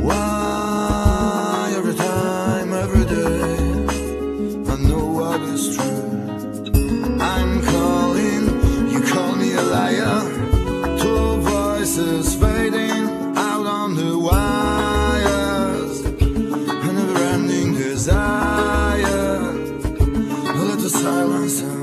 Why every time, every day, I know what is true. I'm calling, you call me a liar. Two voices fading out on the wires. A never-ending desire. Let the silence out.